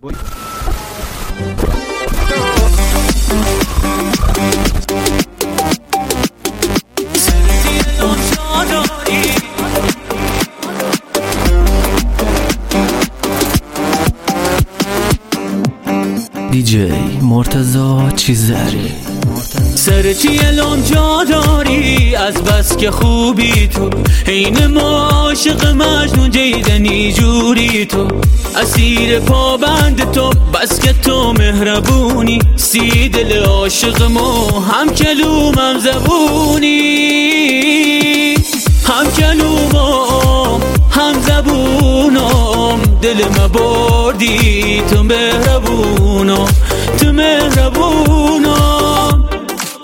دیجی مرتضی چیزری سر چی الان جا داری از بس که خوبی تو حین ما عاشق مجنون جیدنی جوری تو اسیر پابند تو بس که تو مهربونی سی دل عاشق ما هم کلوم هم زبونی هم کلومم هم زبونم دل ما بردی تو مهربونم تو مهربونم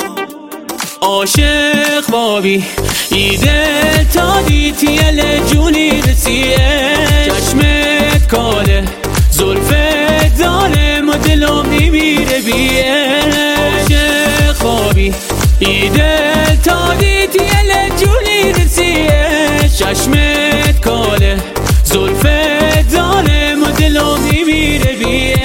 عاشق بابی ایده تا دیتیل جونی رسیه چشمت کاله زلفت ظالم و دلم نمیره بیه عاشق بابی ایده تا دیتیل جونی رسیه چشمت کاله زلفت ظالم و دلم نمیره بیه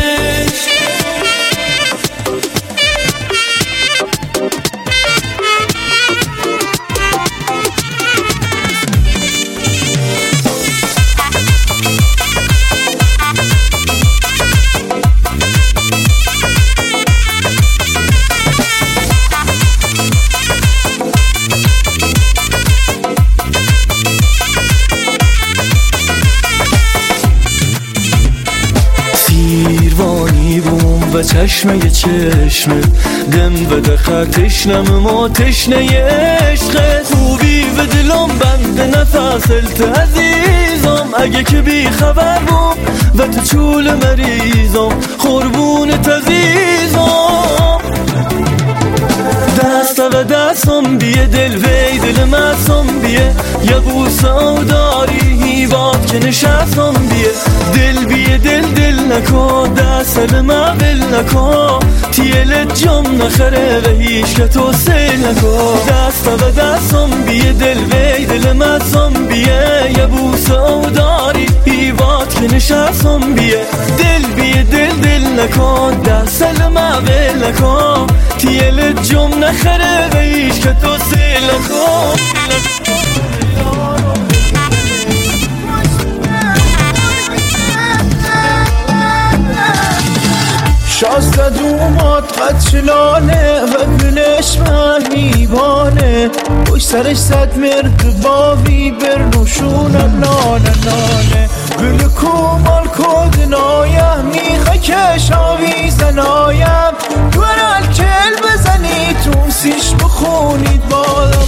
سیروانی بوم و چشمه چشمه دم بده خطشنم ما تشنه عشقه خوبی و دلم بند نفسلت عزیزم اگه که بی خبر بوم و تو چول مریضم قربونت عزیزم دست و دستم بیه دل وی دل مستم بیه یه بوسه او داری هیواد که نشستم بیه دل بیه دل نکن دست ما بل نکن تیلت جام نخره و هیچ که تو سیل نکن دست و دستم بیه دل وی دل مستم بیه یه بوسه او داری هیواد که نشستم بیه دل بیه دل نکن دست ما بل نکن تیلت جام نخره و هیچ که تو سیل نکن شازده اومد قتلانه و گلش میبانه پشت سرش صد مرد باوی برنوشونم نانه گل کومال کد نایم میخه که شاوی زنایم دورال کل بزنی تو سیش بخونید بالا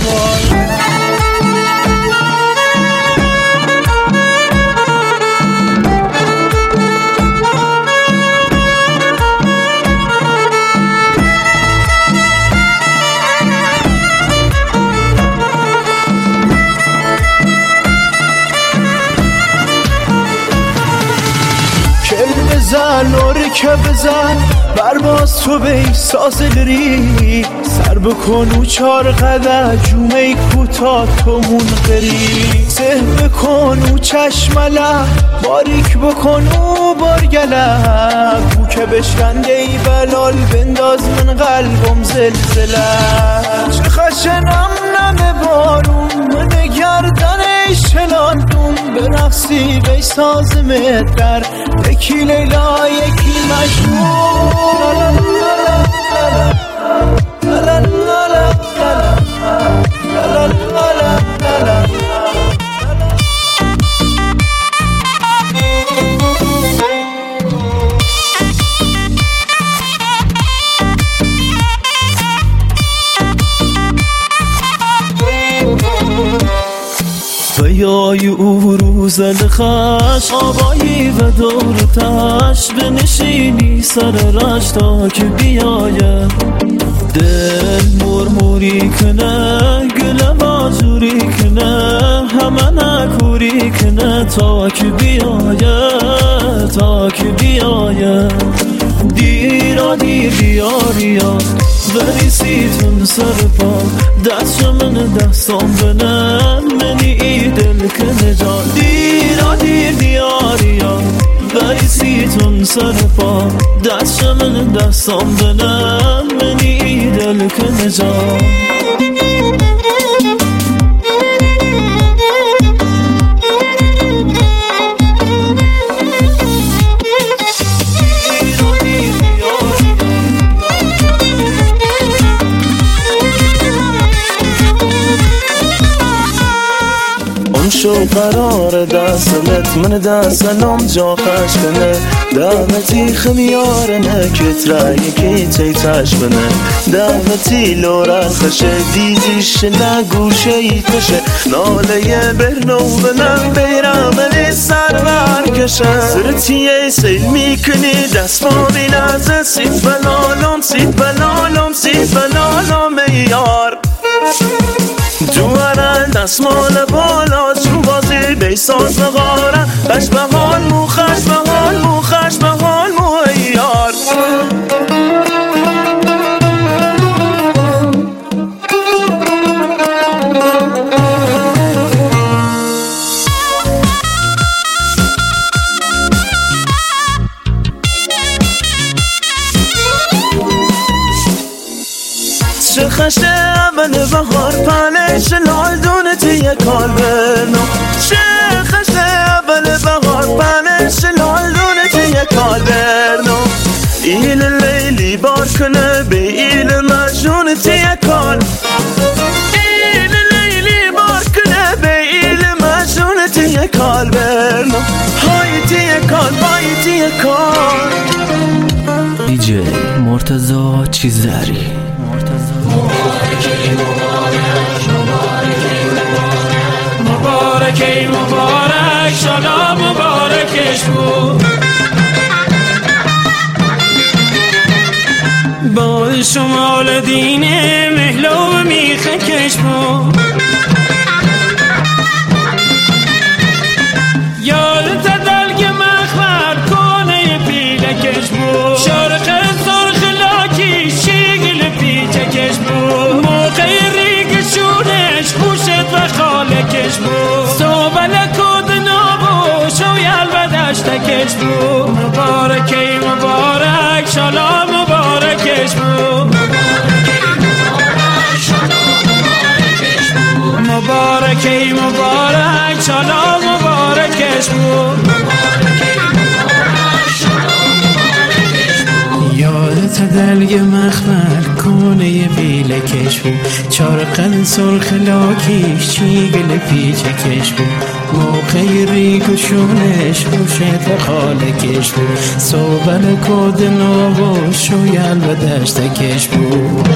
بزن آره که بزن برباز تو بی ساز دری سر بکن و 4 قدر جومه کوتا تو منقری سه بکن و چشمله باریک بکن و بارگله بو که بشکنده ای بلال بنداز من قلبم زلزله چه خشنم نمه بارون من گردنش شلاندون برقصی بی ساز مدر یکی لیلا یکی مجنون بیای او روزن خش آبایی و دورتش بنشینی سر رش تا که بیایه دل مرموری کنه گل مازوری کنه همه نکوری کنه تا که بیایه دیرا دیر بیاریا بریسیتون سر پا دست من دستم بنه منی ای دل کنه جان دیرا دیر بیاریا بریسیتون سر پا دست من دستم دلم منی دل که نجام شو قرار دستلت من دستلم جا خشکنه دعوتی خمیارنه کترایی که تیتش بنه دعوتی لورا خشه دیزیش نگوشه ای کشه ناله برنو بنم بیرم لی سرور کشه سرتیه سیل میکنی دست ما بینازه سید بلالم سید بلالم سید بلالم یار دوارن دستمال بالا جو بازی بیساز نغاره خش به حال مو خش به حال مو خش به حال مو یار چه خشته اول بهار پنش لال دونتی یک کال برنو چه خشته اول بهار پنش لال دونتی یک کال برنو ایل لیلی بار کنه به ایل مجنونتی یک کال ایل لیلی بار کنه به ایل مجنونتی یک کال برنو هایتی یک کال هایتی یک کال دیجی مرتضی چیزاری مبارکی مبارک شالا مبارکش بود با شمال دینه مهلو میخکش بود یادت دلگ مخمر کنه پیلکش بود شرق سرخ لاکی شیگل پیچکش بود موقع ریگشونش خوشت و خالکش بود صوبل کود نابو شویل و دشتکش بود مبارکی مبارک شالا مبارکش بود مبارکی مبارک شالا مبارکش بود یادت دلگ مخمر کنه بیلکش بود چارقل سرخ لاکیش چیگل پیچکش بود موقع ریگشونش خوشت خالکش بود صوبل کود نو شویل و دشتکش بود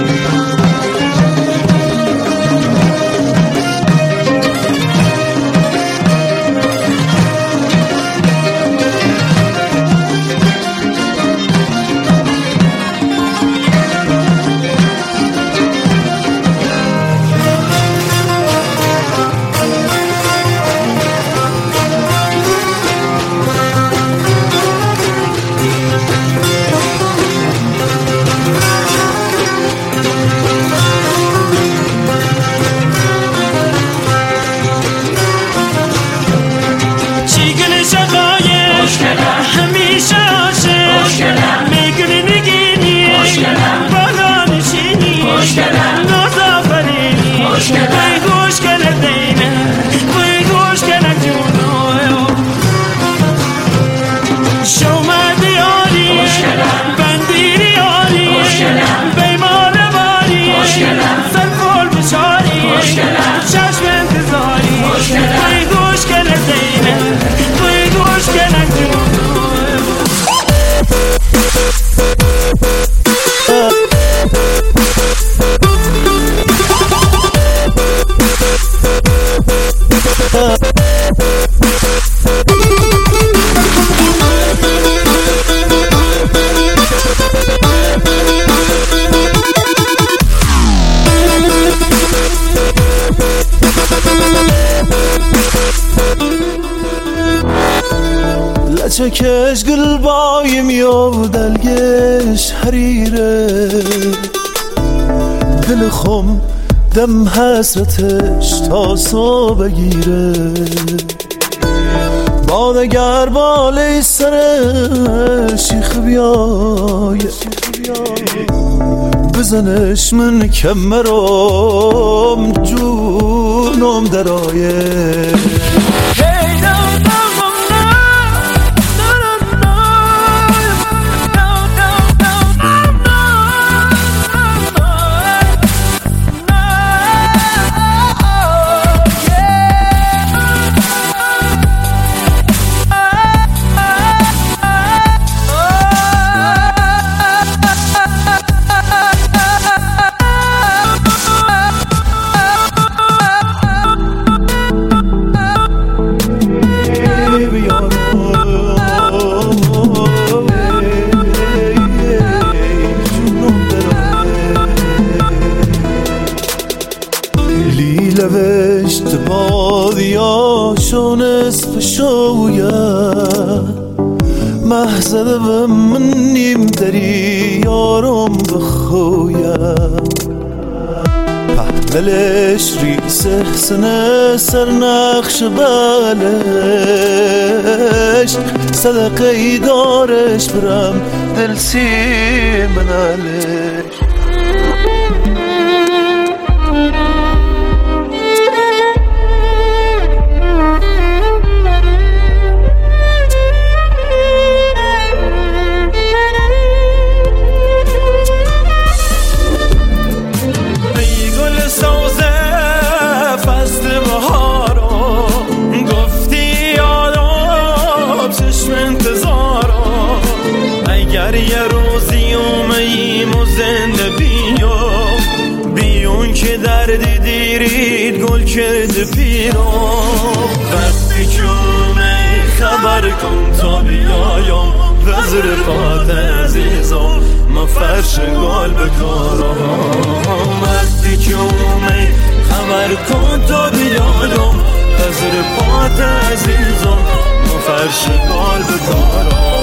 چکش گل بایم و دلگش حریره دل خم دم حسرتش تا صبح بگیره با دگر بالی سر شیخ بیای بزنش من کمرم جونم درایه لوشت بادیاشو نصف شوید محزده و من نیم دری یارم بخوید پهلش ریسه سنه سر نقش بلش صدقه ای دارش برم دل سی منالش یه روزی اومیم و زنده بیون که درد دیرید گل کرد پیرم وقتی که اومی خبر کن تا بیایم وزر پاد عزیزم ما فرش گل بکارم وقتی که اومی خبر کن تا بیایم وزر پاد عزیزم ما فرش گل بکارم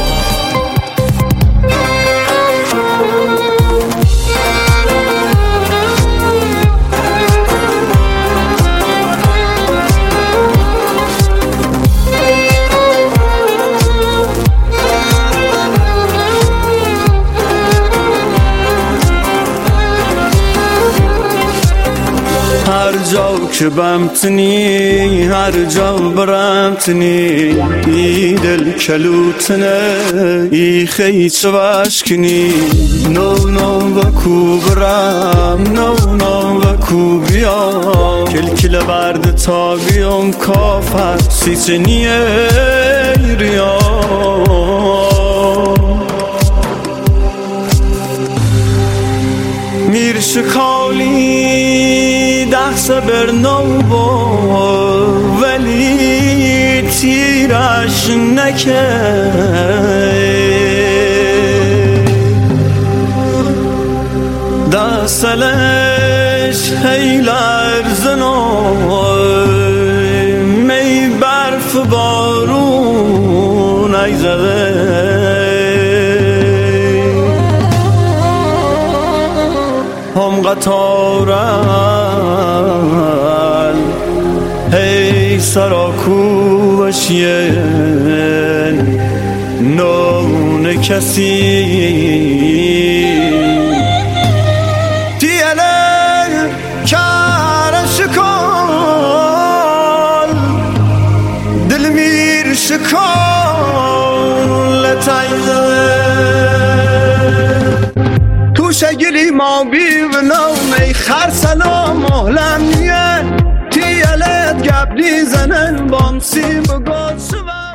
هر جا که بمتنی هر جا برمتنی ای دل کلوتنه ای خیچ وشکنی نو وکو برم نو وکو بیام کل برد تا بیام کافت سیچنیه ریام میر شکالی دست بر نو ولی تیرش نکه دستلش هی لرزن می برف بارون ایزده هم قطارن هی سراکو بشین نون کسی دیله کار شکال دل میر شکال تایده شگلی ما بیونم خر سلام اهلم نیه تیلت گبلی زنن بامسی بگاد شوه